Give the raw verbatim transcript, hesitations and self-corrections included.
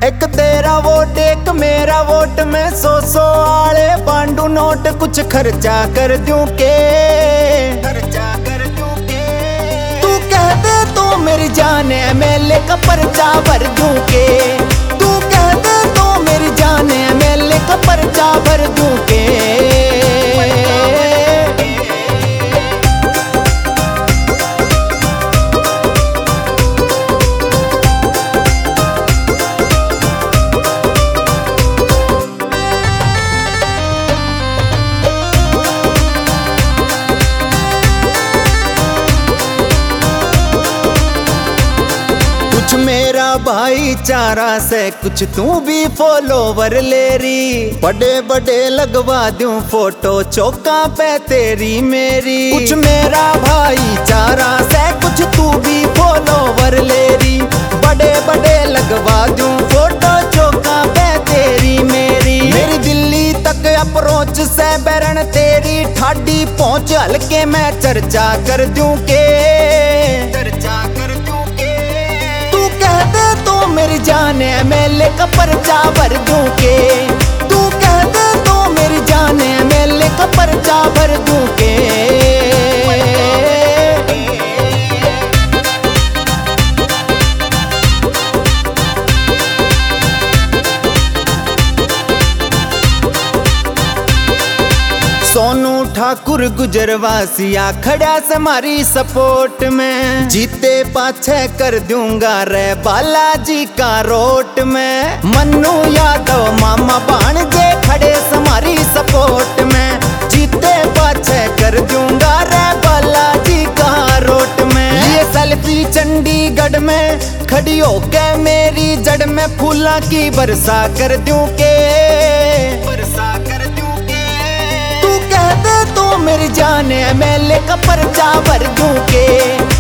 एक तेरा वोट एक मेरा वोट में सौ सौ आले बांडू नोट कुछ खर्चा कर दूं के खर्चा कर दूं के तू कह दे तो मेरी जान एमएलए का पर्चा भर दूं के तू कह दे तो मेरी जान एमएलए का पर्चा भर दूं के कुछ मेरा भाईचारा से कुछ तू भी फॉलोवर ले रही बड़े बड़े लगवा दूं फोटो चौका पे तेरी मेरी कुछ मेरा भाईचारा से कुछ तू भी फॉलोवर ले रही बड़े बड़े लगवा दूं फोटो चौका पे तेरी मेरी मेरी दिल्ली तक अप्रोच से बैरन तेरी ठाडी पहुंच हल्के मैं चर्चा कर दूं के चर्चा कर दूं कह दे तो मेरी जान एमएलए का पर्चा भर दूं के तू कह दे तो मेरी जान एमएलए का पर्चा भर दूं के सोनू ठाकुर गुजरवासिया खड़ा से हमारी सपोर्ट में जीते पाछे कर दूंगा रे बालाजी का रोट में मन्नू यादव मामा भाणजे खड़े से हमारी सपोर्ट में जीते पाछे कर दूंगा रे बालाजी का रोट में ये सेल्फी चंडीगढ़ में खड़ी होके मेरी जड़ में फूला की बरसा कर दूं के बरसा कर दूं तू कह दे तो मेरी जान एमएलए का पर्चा भर दूं के